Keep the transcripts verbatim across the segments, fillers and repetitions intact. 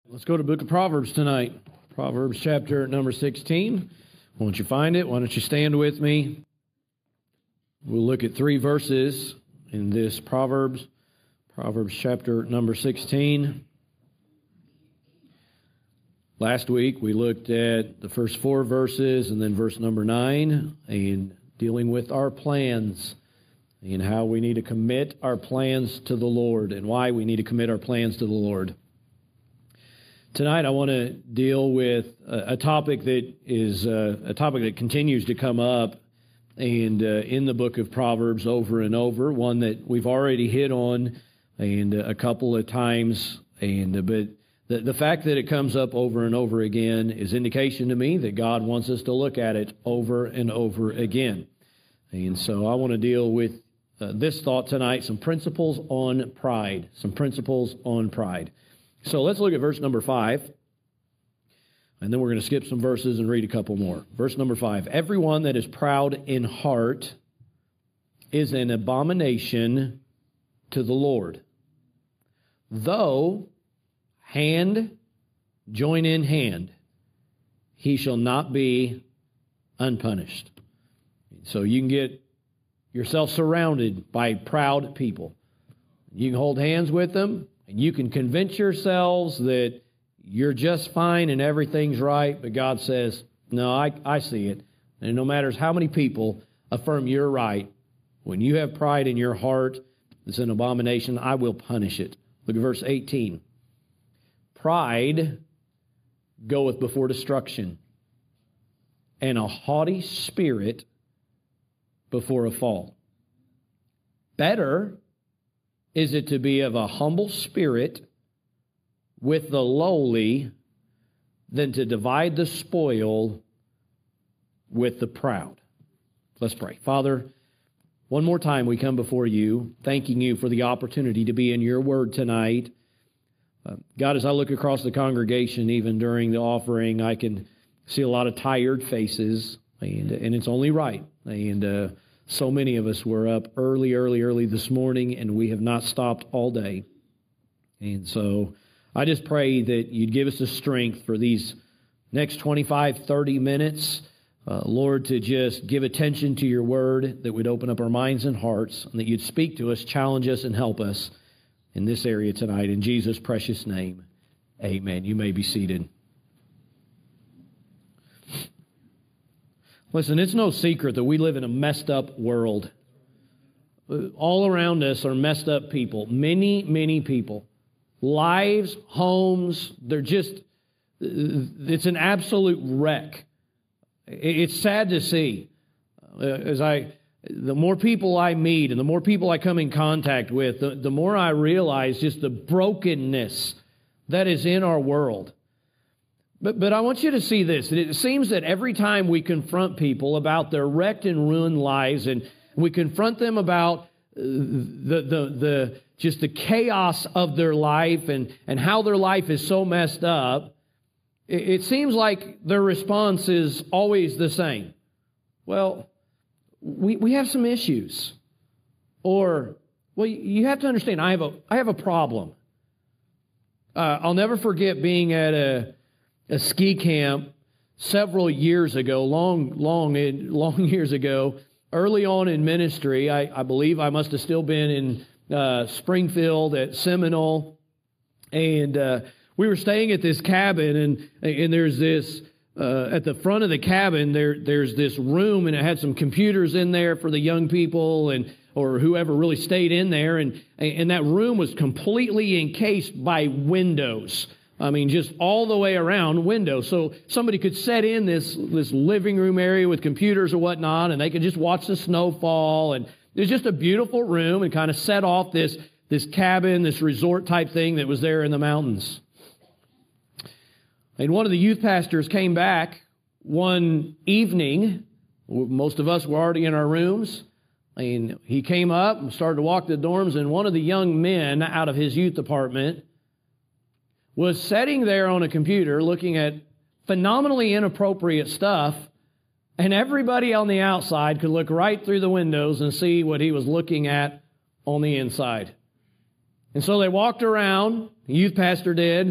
Let's go to the book of Proverbs tonight. Proverbs chapter number sixteen. Once you find it, why don't you stand with me? We'll look at three verses in this Proverbs. Proverbs chapter number sixteen. Last week we looked at the first four verses and then verse number nine, and dealing with our plans and how we need to commit our plans to the Lord and why we need to commit our plans to the Lord. Tonight I want to deal with a, a topic that is uh, a topic that continues to come up and uh, in the book of Proverbs over and over, one that we've already hit on and uh, a couple of times, and uh, but the, the fact that it comes up over and over again is indication to me that God wants us to look at it over and over again. And so I want to deal with uh, this thought tonight, some principles on pride, some principles on pride. So let's look at verse number five, and then we're going to skip some verses and read a couple more. Verse number five, everyone that is proud in heart is an abomination to the Lord, though hand join in hand, he shall not be unpunished. So you can get yourself surrounded by proud people. You can hold hands with them, and you can convince yourselves that you're just fine and everything's right, but God says, no, I, I see it. And no matter how many people affirm you're right, when you have pride in your heart, it's an abomination, I will punish it. Look at verse eighteen. Pride goeth before destruction, and a haughty spirit before a fall. Better is it to be of a humble spirit with the lowly than to divide the spoil with the proud. Let's pray. Father, one more time we come before you, thanking you for the opportunity to be in your word tonight. Uh, God, as I look across the congregation, even during the offering, I can see a lot of tired faces, and, and it's only right. And uh, so many of us were up early, early, early this morning, and we have not stopped all day. And so I just pray that you'd give us the strength for these next twenty-five, thirty minutes, uh, Lord, to just give attention to your word, that we'd open up our minds and hearts, and that you'd speak to us, challenge us, and help us in this area tonight. In Jesus' precious name, amen. You may be seated. Listen, it's no secret that we live in a messed up world. All around us are messed up people. Many, many people. Lives, homes, they're just, it's an absolute wreck. It's sad to see. As I, the more people I meet and the more people I come in contact with, the, the more I realize just the brokenness that is in our world. But but I want you to see this. It seems that every time we confront people about their wrecked and ruined lives, and we confront them about the the the just the chaos of their life and, and how their life is so messed up, it, it seems like their response is always the same. Well, we we have some issues. Or, well, you have to understand, I have a I have a problem. Uh, I'll never forget being at a a ski camp several years ago, long, long, long years ago, early on in ministry. I, I believe I must have still been in uh, Springfield at Seminole, and uh, we were staying at this cabin, and and there's this uh, at the front of the cabin there there's this room, and it had some computers in there for the young people and or whoever really stayed in there, and and that room was completely encased by windows. I mean, just all the way around windows. So somebody could set in this, this living room area with computers or whatnot, and they could just watch the snow fall. And it was just a beautiful room, and kind of set off this, this cabin, this resort type thing that was there in the mountains. And one of the youth pastors came back one evening. Most of us were already in our rooms. And he came up and started to walk the dorms, and one of the young men out of his youth department was sitting there on a computer looking at phenomenally inappropriate stuff, and everybody on the outside could look right through the windows and see what he was looking at on the inside. And so they walked around, the youth pastor did,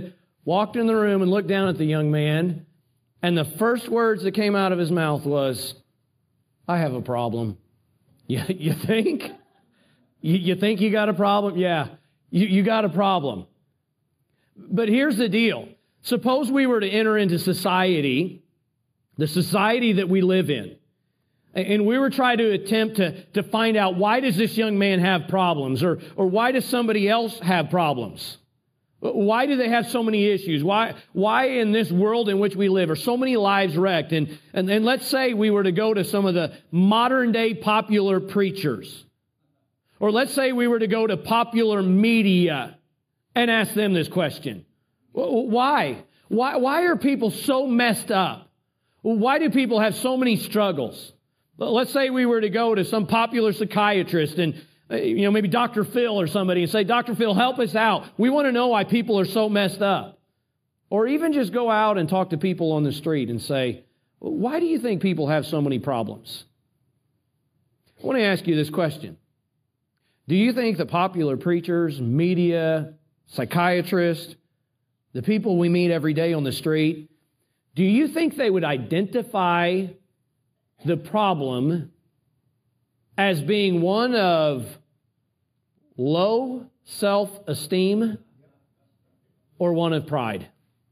walked in the room and looked down at the young man, and the first words that came out of his mouth was, I have a problem. You, you think? You, you think you got a problem? Yeah, you, you got a problem. But here's the deal. Suppose we were to enter into society, the society that we live in, and we were trying to attempt to, to find out, why does this young man have problems? Or, or why does somebody else have problems? Why do they have so many issues? Why, why in this world in which we live are so many lives wrecked? And, and, and let's say we were to go to some of the modern day popular preachers. Or let's say we were to go to popular media and ask them this question. Why? Why, why are people so messed up? Why do people have so many struggles? Let's say we were to go to some popular psychiatrist and, you know, maybe Doctor Phil or somebody and say, Doctor Phil, help us out. We want to know why people are so messed up. Or even just go out and talk to people on the street and say, why do you think people have so many problems? I want to ask you this question. Do you think the popular preachers, media, psychiatrists, the people we meet every day on the street, do you think they would identify the problem as being one of low self-esteem or one of pride?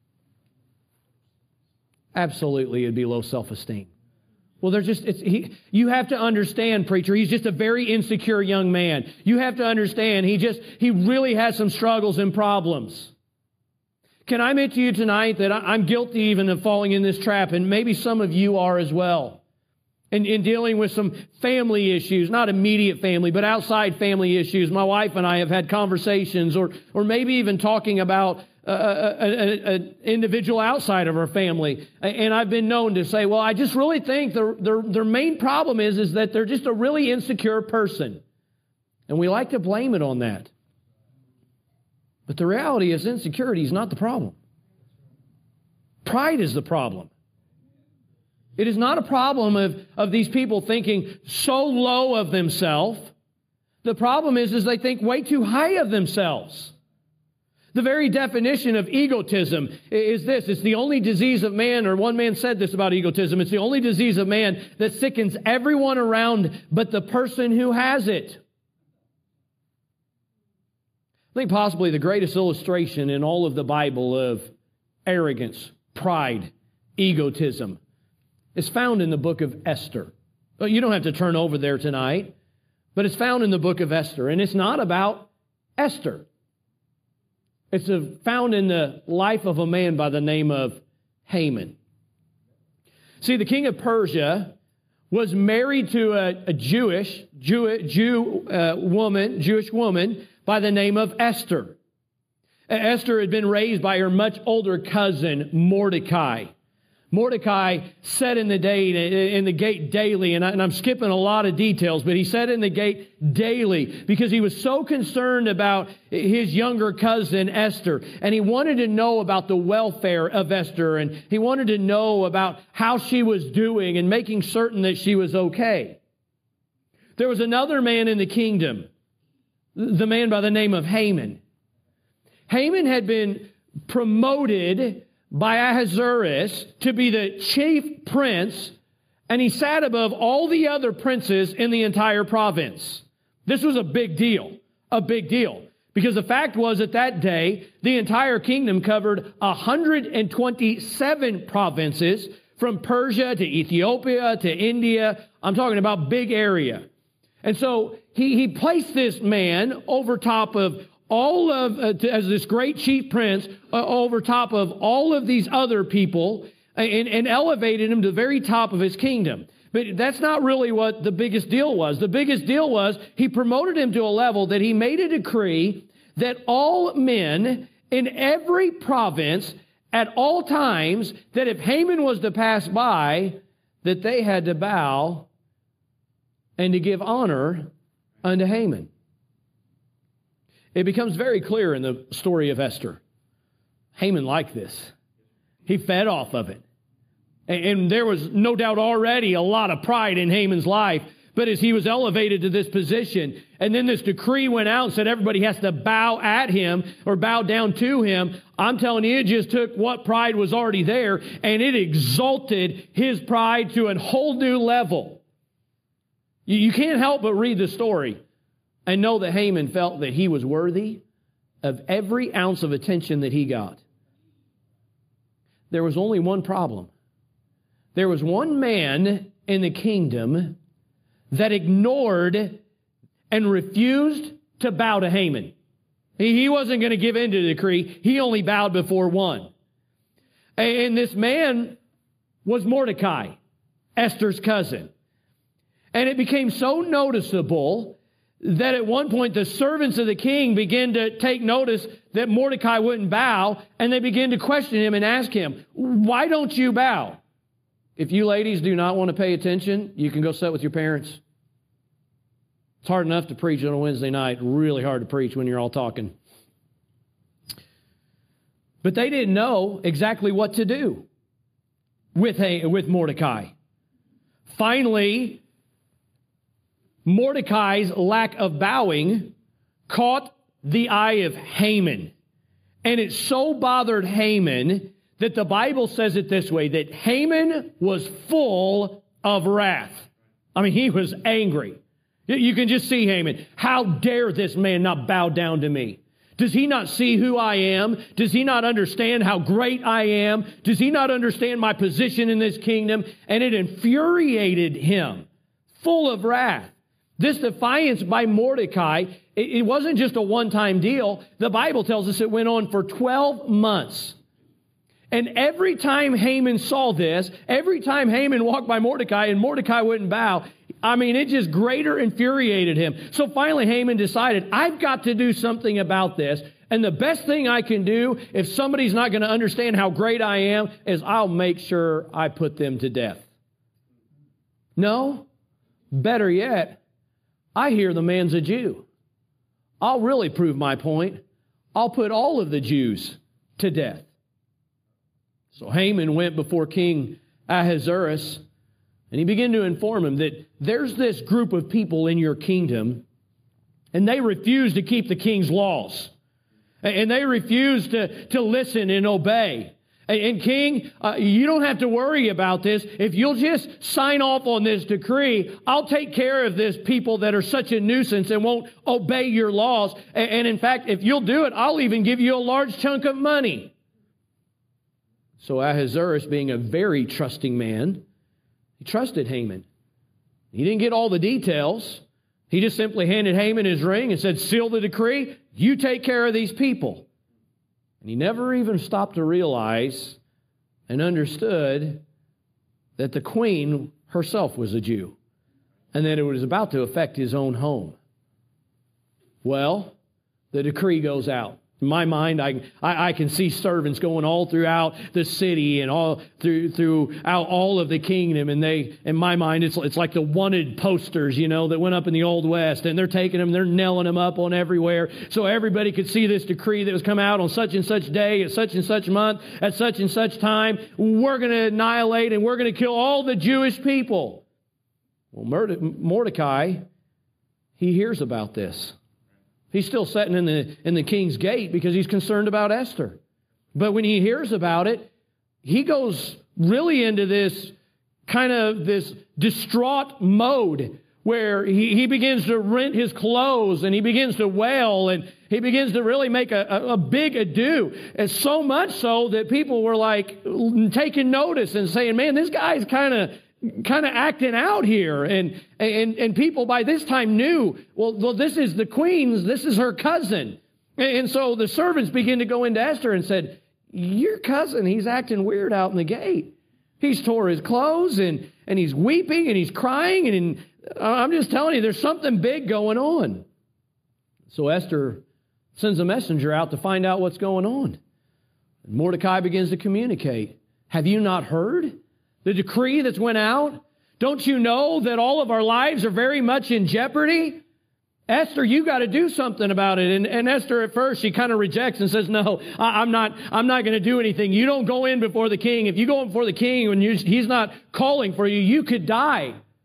Absolutely, it'd be low self-esteem. Well, they're just, it's, he, you have to understand, preacher, he's just a very insecure young man. You have to understand, he just, he really has some struggles and problems. Can I admit to you tonight that I'm guilty even of falling in this trap, and maybe some of you are as well. In, in dealing with some family issues, not immediate family, but outside family issues. My wife and I have had conversations, or or maybe even talking about an individual outside of our family. And I've been known to say, well, I just really think their, their, their main problem is, is that they're just a really insecure person. And we like to blame it on that. But the reality is, insecurity is not the problem. Pride is the problem. It is not a problem of, of these people thinking so low of themselves. The problem is, is they think way too high of themselves. The very definition of egotism is this. It's the only disease of man, or one man said this about egotism, it's the only disease of man that sickens everyone around but the person who has it. I think possibly the greatest illustration in all of the Bible of arrogance, pride, egotism is found in the book of Esther. Well, you don't have to turn over there tonight, but it's found in the book of Esther. And it's not about Esther. It's a, found in the life of a man by the name of Haman. See, the king of Persia was married to a, a Jewish Jew, Jew uh, woman, Jewish woman by the name of Esther. Esther had been raised by her much older cousin, Mordecai. Mordecai sat in the day in the gate daily, and, I, and I'm skipping a lot of details, but he sat in the gate daily because he was so concerned about his younger cousin Esther, and he wanted to know about the welfare of Esther, and he wanted to know about how she was doing and making certain that she was okay. There was another man in the kingdom, the man by the name of Haman. Haman had been promoted by Ahasuerus to be the chief prince, and he sat above all the other princes in the entire province. This was a big deal, a big deal, because the fact was at that day, the entire kingdom covered one hundred twenty-seven provinces, from Persia to Ethiopia to India. I'm talking about big area. And so he, he placed this man over top of all of, uh, to, as this great chief prince, uh, over top of all of these other people, and, and elevated him to the very top of his kingdom. But that's not really what the biggest deal was. The biggest deal was he promoted him to a level that he made a decree that all men in every province at all times, that if Haman was to pass by, that they had to bow and to give honor unto Haman. It becomes very clear in the story of Esther. Haman liked this. He fed off of it. And there was no doubt already a lot of pride in Haman's life. But as he was elevated to this position, and then this decree went out and said everybody has to bow at him or bow down to him, I'm telling you, it just took what pride was already there and it exalted his pride to a whole new level. You, you can't help but read the story and know that Haman felt that he was worthy of every ounce of attention that he got. There was only one problem. There was one man in the kingdom that ignored and refused to bow to Haman. He wasn't going to give in to the decree. He only bowed before one. And this man was Mordecai, Esther's cousin. And it became so noticeable that at one point the servants of the king began to take notice that Mordecai wouldn't bow, and they began to question him and ask him, why don't you bow? If you ladies do not want to pay attention, you can go sit with your parents. It's hard enough to preach on a Wednesday night, really hard to preach when you're all talking. But they didn't know exactly what to do with, with Mordecai. Finally, Mordecai's lack of bowing caught the eye of Haman. And it so bothered Haman that the Bible says it this way, that Haman was full of wrath. I mean, he was angry. You can just see Haman. How dare this man not bow down to me? Does he not see who I am? Does he not understand how great I am? Does he not understand my position in this kingdom? And it infuriated him, full of wrath. This defiance by Mordecai, it wasn't just a one-time deal. The Bible tells us it went on for twelve months. And every time Haman saw this, every time Haman walked by Mordecai and Mordecai wouldn't bow, I mean, it just greater infuriated him. So finally Haman decided, I've got to do something about this. And the best thing I can do, if somebody's not going to understand how great I am, is I'll make sure I put them to death. No, better yet, I hear the man's a Jew. I'll really prove my point. I'll put all of the Jews to death. So Haman went before King Ahasuerus, and he began to inform him that there's this group of people in your kingdom, and they refuse to keep the king's laws. And they refuse to, to listen and obey. And, and King, uh, you don't have to worry about this. If you'll just sign off on this decree, I'll take care of this people that are such a nuisance and won't obey your laws. And, and in fact, if you'll do it, I'll even give you a large chunk of money. So Ahasuerus, being a very trusting man, he trusted Haman. He didn't get all the details. He just simply handed Haman his ring and said, seal the decree, you take care of these people. And he never even stopped to realize and understood that the queen herself was a Jew and that it was about to affect his own home. Well, the decree goes out. In my mind, I, I, I can see servants going all throughout the city and all through throughout all of the kingdom. And they, in my mind, it's, it's like the wanted posters, you know, that went up in the Old West. And they're taking them, they're nailing them up on everywhere. So everybody could see this decree that was come out on such and such day, at such and such month, at such and such time. We're going to annihilate and we're going to kill all the Jewish people. Well, Mordecai, he hears about this. He's still sitting in the, in the king's gate because he's concerned about Esther. But when he hears about it, he goes really into this kind of this distraught mode where he, he begins to rent his clothes and he begins to wail and he begins to really make a, a, a big ado. And so much so that people were like taking notice and saying, man, this guy's kind of kind of acting out here. And, and, and people by this time knew, well, well, this is the queen's, this is her cousin. And, and so the servants began to go into Esther and said, your cousin, he's acting weird out in the gate. He's tore his clothes and, and he's weeping and he's crying. And, and I'm just telling you, there's something big going on. So Esther sends a messenger out to find out what's going on. And Mordecai begins to communicate. Have you not heard the decree that's went out? Don't you know that all of our lives are very much in jeopardy? Esther, you got to do something about it. And, and Esther at first, she kind of rejects and says, no, I, I'm not, I'm not going to do anything. You don't go in before the king. If you go in before the king and you, he's not calling for you, you could die.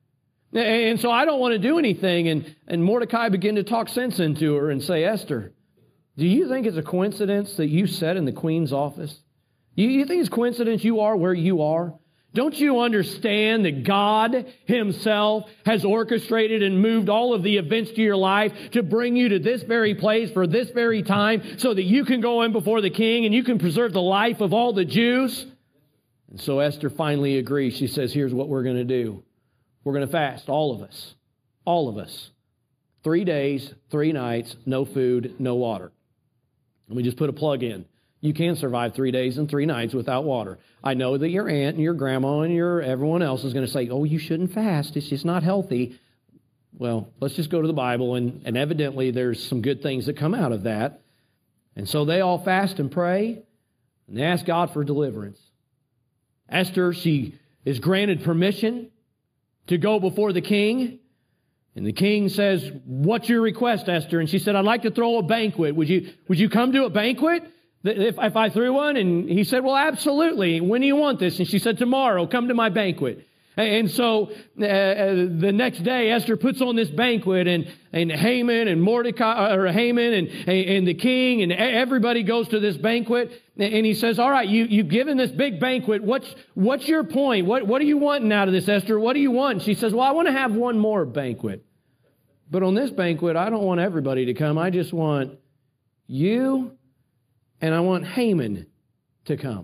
And so I don't want to do anything. And, and Mordecai began to talk sense into her and say, Esther, do you think it's a coincidence that you sat in the queen's office? You, you think it's coincidence you are where you are? Don't you understand that God Himself has orchestrated and moved all of the events to your life to bring you to this very place for this very time so that you can go in before the king and you can preserve the life of all the Jews? And so Esther finally agrees. She says, here's what we're going to do. We're going to fast, all of us, all of us. Three days, three nights, no food, no water. Let me just put a plug in. You can't survive three days and three nights without water. I know that your aunt and your grandma and your everyone else is going to say, oh, you shouldn't fast. It's just not healthy. Well, let's just go to the Bible, and, and evidently there's some good things that come out of that. And so they all fast and pray, and they ask God for deliverance. Esther, she is granted permission to go before the king. And the king says, what's your request, Esther? And she said, I'd like to throw a banquet. Would you, would you come to a banquet if, if I threw one? And he said, well, absolutely. When do you want this? And she said, tomorrow, come to my banquet. And so uh, the next day, Esther puts on this banquet, and, and Haman and Mordecai, or Haman and, and the king, and everybody goes to this banquet. And he says, all right, you, you've given this big banquet. What's, what's your point? What, what are you wanting out of this, Esther? What do you want? And she says, well, I want to have one more banquet. But on this banquet, I don't want everybody to come. I just want you, and I want Haman to come.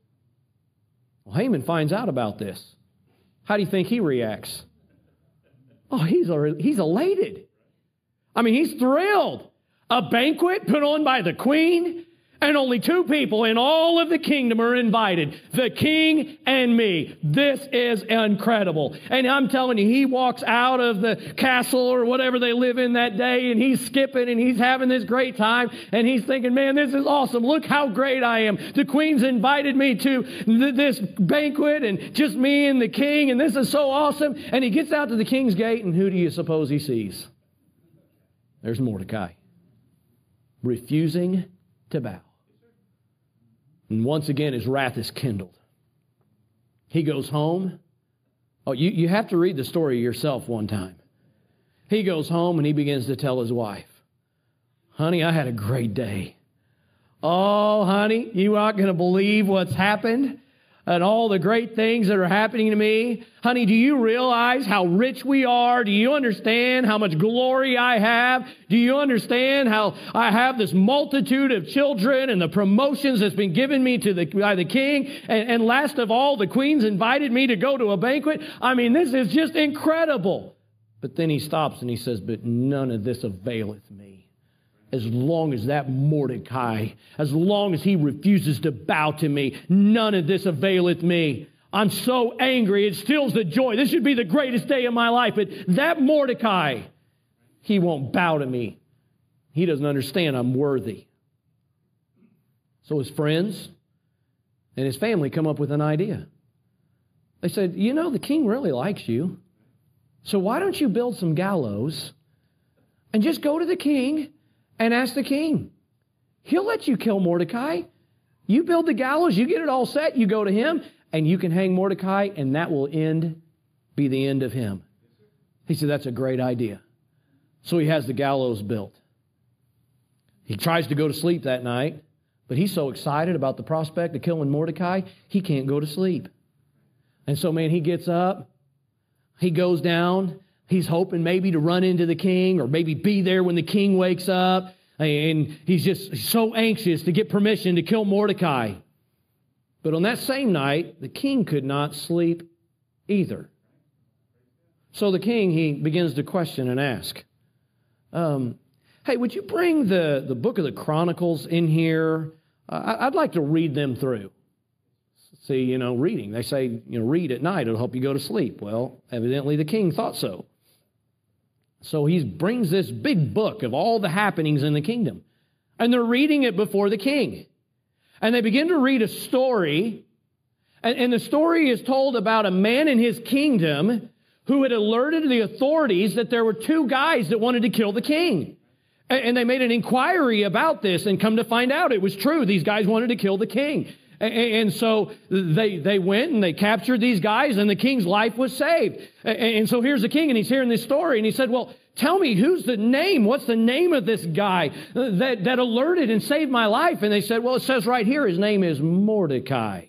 Well, Haman finds out about this. How do you think he reacts? Oh, he's, he's elated. I mean, he's thrilled. A banquet put on by the queen, and only two people in all of the kingdom are invited, the king and me. This is incredible. And I'm telling you, he walks out of the castle or whatever they live in that day, and he's skipping and he's having this great time, and he's thinking, man, this is awesome. Look how great I am. The queen's invited me to th- this banquet, and just me and the king, and this is so awesome. And he gets out to the king's gate, and who do you suppose he sees? There's Mordecai, refusing to bow. And once again, his wrath is kindled. He goes home. Oh, you, you have to read the story yourself one time. He goes home and he begins to tell his wife, honey, I had a great day. Oh, honey, you aren't going to believe what's happened and all the great things that are happening to me. Honey, do you realize how rich we are? Do you understand how much glory I have? Do you understand how I have this multitude of children and the promotions that's been given me to the, by the king? And, and last of all, the queen's invited me to go to a banquet. I mean, this is just incredible. But then he stops and he says, but none of this availeth me. As long as that Mordecai, as long as he refuses to bow to me, none of this availeth me. I'm so angry, it steals the joy. This should be the greatest day of my life. But that Mordecai, he won't bow to me. He doesn't understand I'm worthy. So his friends and his family come up with an idea. They said, you know, the king really likes you. So why don't you build some gallows and just go to the king and ask the king. He'll let you kill Mordecai. You build the gallows, you get it all set, you go to him, and you can hang Mordecai, and that will end, be the end of him. He said, that's a great idea. So he has the gallows built. He tries to go to sleep that night, but he's so excited about the prospect of killing Mordecai, he can't go to sleep. And so, man, he gets up, he goes down, he's hoping maybe to run into the king or maybe be there when the king wakes up. And he's just so anxious to get permission to kill Mordecai. But on that same night, the king could not sleep either. So the king, he begins to question and ask, um, hey, would you bring the, the book of the Chronicles in here? Uh, I'd like to read them through. See, you know, reading. They say, you know, read at night. It'll help you go to sleep. Well, evidently the king thought so. So he brings this big book of all the happenings in the kingdom. And they're reading it before the king. And they begin to read a story. And, and the story is told about a man in his kingdom who had alerted the authorities that there were two guys that wanted to kill the king. And, and they made an inquiry about this and come to find out it was true. These guys wanted to kill the king. And, and so they, they went and they captured these guys, and the king's life was saved. And, and so here's the king, and he's hearing this story, and he said, well, tell me, who's the name? What's the name of this guy that, that alerted and saved my life? And they said, well, it says right here, his name is Mordecai.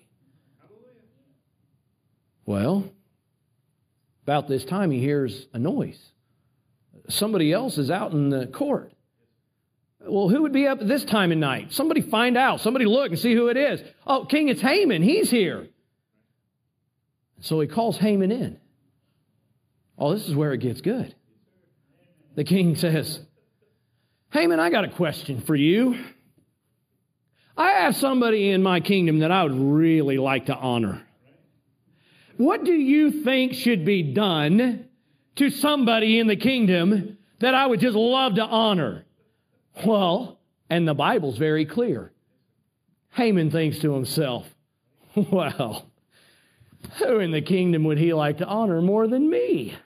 Well, about this time, he hears a noise. Somebody else is out in the court. Well, who would be up at this time of night? Somebody find out. Somebody look and see who it is. Oh, King, it's Haman. He's here. So he calls Haman in. Oh, this is where it gets good. The king says, Haman, I got a question for you. I have somebody in my kingdom that I would really like to honor. What do you think should be done to somebody in the kingdom that I would just love to honor? Well, and the Bible's very clear. Haman thinks to himself, well, who in the kingdom would he like to honor more than me?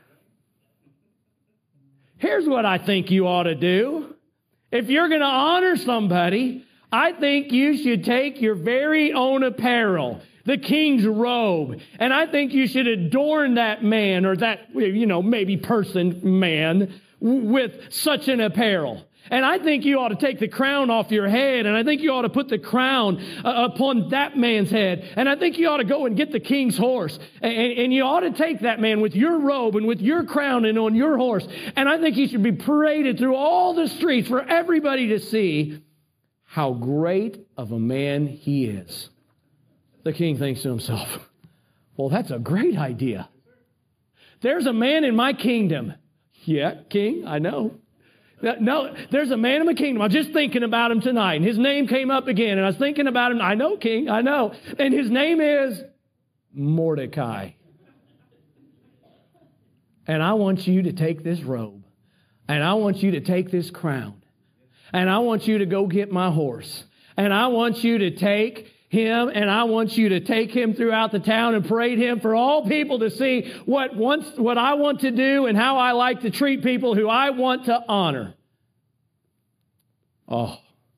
Here's what I think you ought to do. If you're going to honor somebody, I think you should take your very own apparel, the king's robe, and I think you should adorn that man or that, you know, maybe person, man, with such an apparel. And I think you ought to take the crown off your head, and I think you ought to put the crown uh, upon that man's head. And I think you ought to go and get the king's horse, and, and you ought to take that man with your robe and with your crown and on your horse. And I think he should be paraded through all the streets for everybody to see how great of a man he is. The king thinks to himself, well, that's a great idea. There's a man in my kingdom. Yeah, king, I know. No, there's a man in my kingdom. I was just thinking about him tonight, and his name came up again, and I was thinking about him. I know, king, I know. And his name is Mordecai. And I want you to take this robe, and I want you to take this crown, and I want you to go get my horse, and I want you to take him, and I want you to take him throughout the town and parade him for all people to see what once, what I want to do and how I like to treat people who I want to honor. Oh,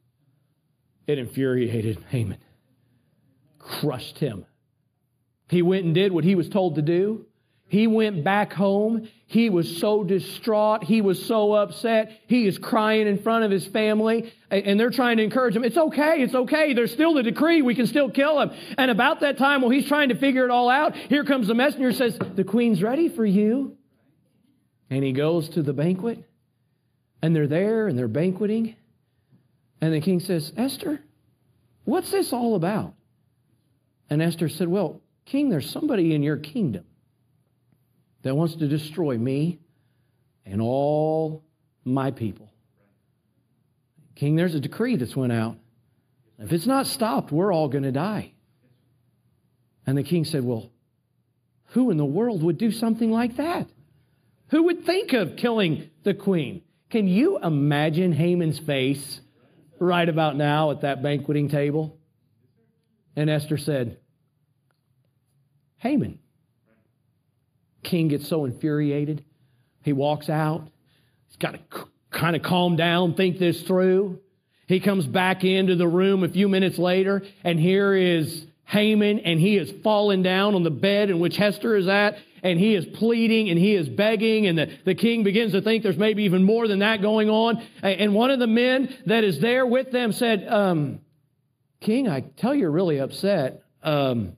it infuriated Haman, crushed him. He went and did what he was told to do. He went back home. He was so distraught. He was so upset. He is crying in front of his family, and they're trying to encourage him. It's okay. It's okay. There's still the decree. We can still kill him. And about that time, while he's trying to figure it all out, here comes the messenger and says, the queen's ready for you. And he goes to the banquet, and they're there, and they're banqueting. And the king says, Esther, what's this all about? And Esther said, well, king, there's somebody in your kingdom that wants to destroy me and all my people. King, there's a decree that's went out. If it's not stopped, we're all going to die. And the king said, well, who in the world would do something like that? Who would think of killing the queen? Can you imagine Haman's face right about now at that banqueting table? And Esther said, Haman. King gets so infuriated. He walks out. He's got to kind of calm down, think this through. He comes back into the room a few minutes later, and here is Haman, and he is fallen down on the bed in which Esther is at, and he is pleading, and he is begging, and the, the king begins to think there's maybe even more than that going on. And one of the men that is there with them said, um, King, I tell you, you're really upset. Um,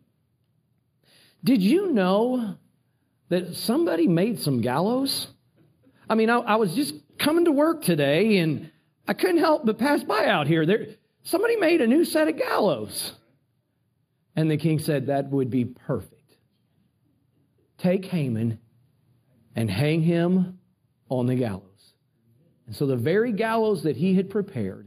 did you know that somebody made some gallows? I mean, I, I was just coming to work today, and I couldn't help but pass by out here. There, somebody made a new set of gallows. And the king said, that would be perfect. Take Haman and hang him on the gallows. And so the very gallows that he had prepared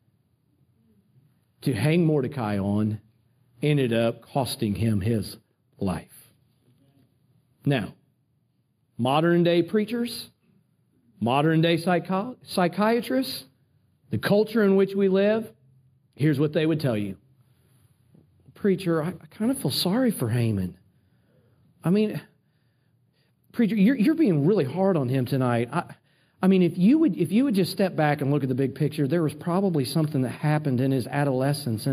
to hang Mordecai on ended up costing him his life. Now, modern day preachers, modern day psycho- psychiatrists, the culture in which we live, here's what they would tell you. Preacher, I, I kind of feel sorry for Haman. I mean, preacher, you're, you're being really hard on him tonight. I, I mean, if you would if you would just step back and look at the big picture, there was probably something that happened in his adolescence, and it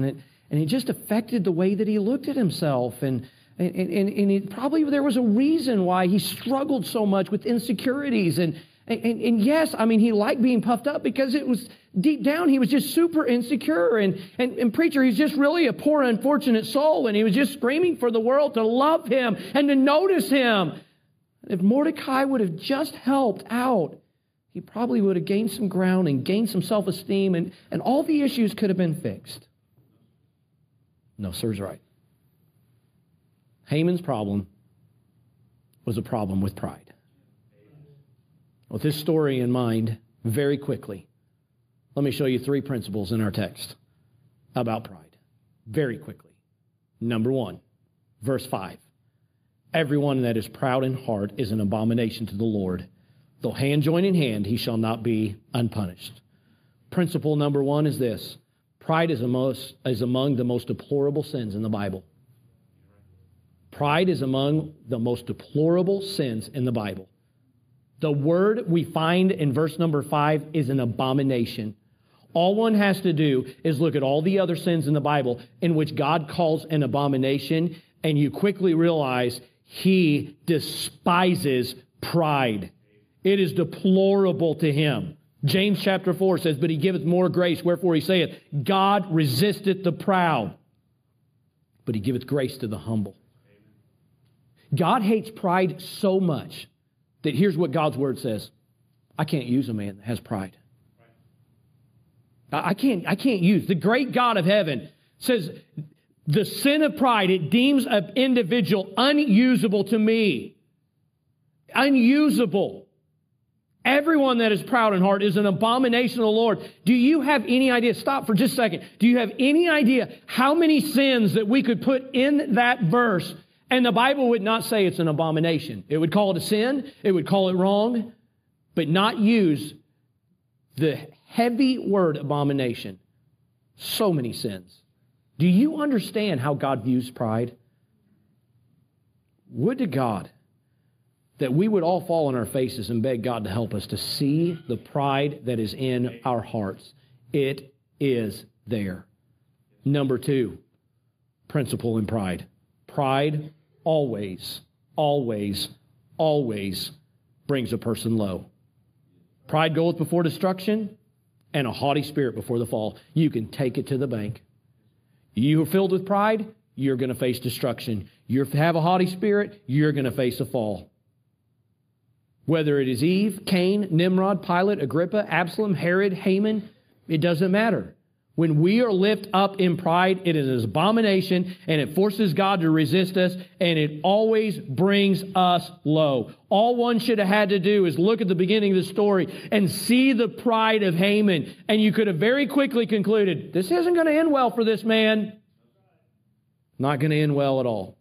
And it just affected the way that he looked at himself. And, and, and, and it probably there was a reason why he struggled so much with insecurities. And, and, and yes, I mean, he liked being puffed up because it was deep down, he was just super insecure. And, and, and preacher, he's just really a poor, unfortunate soul. And he was just screaming for the world to love him and to notice him. If Mordecai would have just helped out, he probably would have gained some ground and gained some self-esteem, and, and all the issues could have been fixed. No, sir's right. Haman's problem was a problem with pride. With this story in mind, very quickly, let me show you three principles in our text about pride. Very quickly. Number one, verse five. Everyone that is proud in heart is an abomination to the Lord. Though hand join in hand, he shall not be unpunished. Principle number one is this. Pride is, most, is among the most deplorable sins in the Bible. Pride is among the most deplorable sins in the Bible. The word we find in verse number five is an abomination. All one has to do is look at all the other sins in the Bible in which God calls an abomination, and you quickly realize he despises pride. It is deplorable to him. James chapter four says, but he giveth more grace, wherefore he saith, God resisteth the proud, but he giveth grace to the humble. God hates pride so much that here's what God's word says. I can't use a man that has pride. I can't, I can't use. The great God of heaven says, the sin of pride, it deems an individual unusable to me. Unusable. Everyone that is proud in heart is an abomination to the Lord. Do you have any idea? Stop for just a second. Do you have any idea how many sins that we could put in that verse and the Bible would not say it's an abomination? It would call it a sin. It would call it wrong, but not use the heavy word abomination. So many sins. Do you understand how God views pride? Would to God that we would all fall on our faces and beg God to help us to see the pride that is in our hearts. It is there. Number two, principle in pride. Pride always, always, always brings a person low. Pride goeth before destruction, and a haughty spirit before the fall. You can take it to the bank. You are filled with pride, you're going to face destruction. You have a haughty spirit, you're going to face a fall. Whether it is Eve, Cain, Nimrod, Pilate, Agrippa, Absalom, Herod, Haman, it doesn't matter. When we are lifted up in pride, it is an abomination, and it forces God to resist us, and it always brings us low. All one should have had to do is look at the beginning of the story and see the pride of Haman, and you could have very quickly concluded, this isn't going to end well for this man. Not going to end well at all.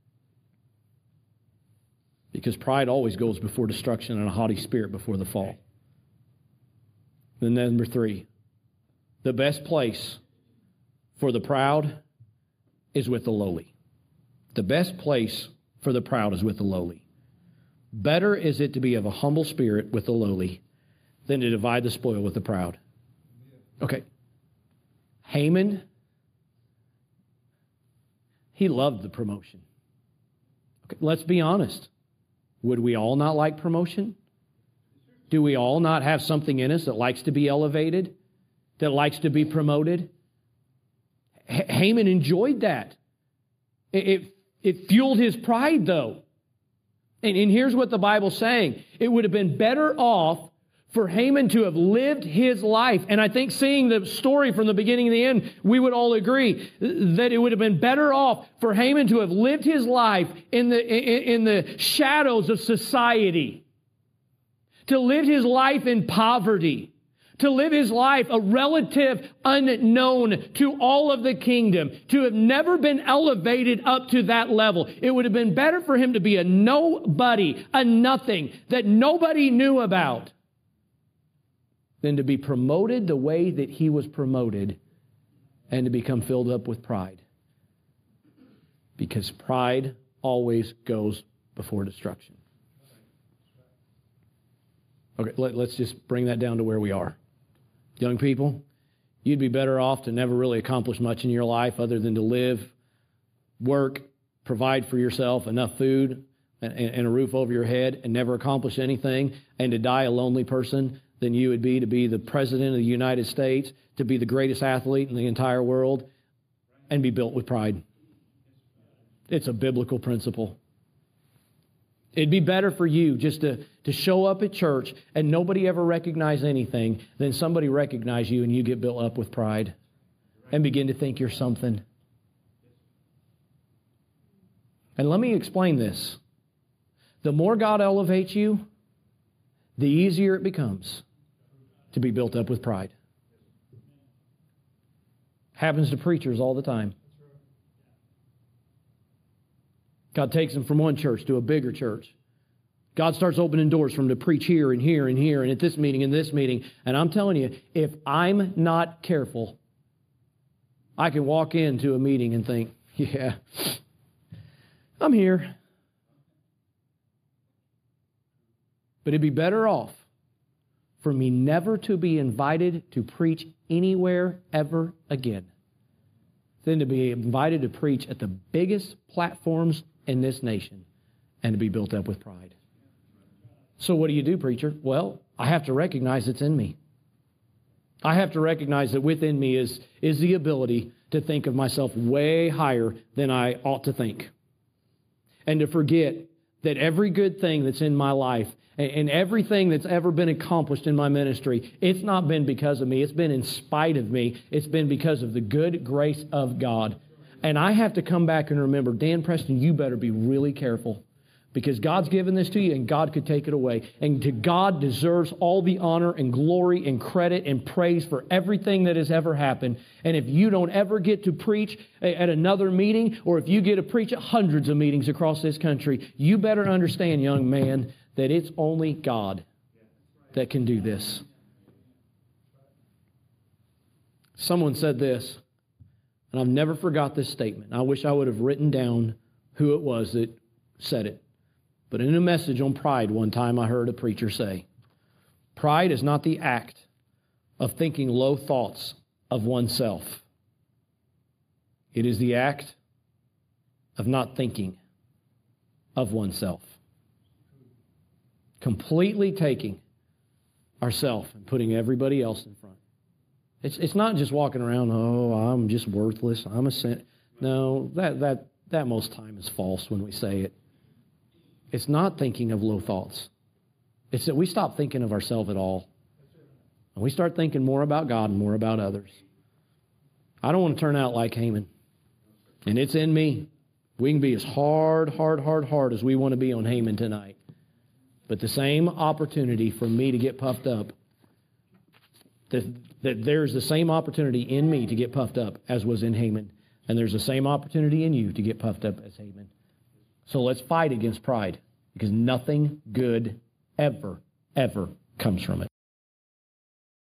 Because pride always goes before destruction and a haughty spirit before the fall. Then number three, the best place for the proud is with the lowly. The best place for the proud is with the lowly. Better is it to be of a humble spirit with the lowly than to divide the spoil with the proud. Okay. Haman, he loved the promotion. Okay, let's be honest. Would we all not like promotion? Do we all not have something in us that likes to be elevated, that likes to be promoted? H- Haman enjoyed that. It, it, it fueled his pride, though. And, and here's what the Bible's saying. It would have been better off for Haman to have lived his life. And I think seeing the story from the beginning to the end, we would all agree that it would have been better off for Haman to have lived his life in the, in, in the shadows of society, to live his life in poverty, to live his life a relative unknown to all of the kingdom, to have never been elevated up to that level. It would have been better for him to be a nobody, a nothing that nobody knew about, than to be promoted the way that he was promoted and to become filled up with pride. Because pride always goes before destruction. Okay, let, let's just bring that down to where we are. Young people, You'd be better off to never really accomplish much in your life other than to live, work, provide for yourself enough food and, and a roof over your head and never accomplish anything, and to die a lonely person than you would be to be the President of the United States, to be the greatest athlete in the entire world, and be built with pride. It's a biblical principle. It'd be better for you just to, to show up at church and nobody ever recognize anything than somebody recognize you and you get built up with pride and begin to think you're something. And let me explain this. The more God elevates you, the easier it becomes to be built up with pride. Happens to preachers all the time. God takes them from one church to a bigger church. God starts opening doors for them to preach here and here and here and at this meeting and this meeting. And I'm telling you, if I'm not careful, I can walk into a meeting and think, yeah, I'm here. But it'd be better off for me never to be invited to preach anywhere ever again than to be invited to preach at the biggest platforms in this nation and to be built up with pride. So what do you do, preacher? Well, I have to recognize it's in me. I have to recognize that within me is, is the ability to think of myself way higher than I ought to think. And to forget that every good thing that's in my life and, and everything that's ever been accomplished in my ministry, it's not been because of me. It's been in spite of me. It's been because of the good grace of God. And I have to come back and remember, Dan Preston, you better be really careful because God's given this to you and God could take it away. And to God deserves all the honor and glory and credit and praise for everything that has ever happened. And if you don't ever get to preach at another meeting, or if you get to preach at hundreds of meetings across this country, you better understand, young man, that it's only God that can do this. Someone said this, and I've never forgot this statement. I wish I would have written down who it was that said it. But in a message on pride one time I heard a preacher say, pride is not the act of thinking low thoughts of oneself. It is the act of not thinking of oneself. Completely taking ourselves and putting everybody else in front. It's it's not just walking around, oh, I'm just worthless, I'm a sin. No, that that that most time is false when we say it. It's not thinking of low thoughts. It's that we stop thinking of ourselves at all. And we start thinking more about God and more about others. I don't want to turn out like Haman. And it's in me. We can be as hard, hard, hard, hard as we want to be on Haman tonight. But the same opportunity for me to get puffed up, that, that there's the same opportunity in me to get puffed up as was in Haman. And there's the same opportunity in you to get puffed up as Haman. So let's fight against pride, because nothing good ever, ever comes from it.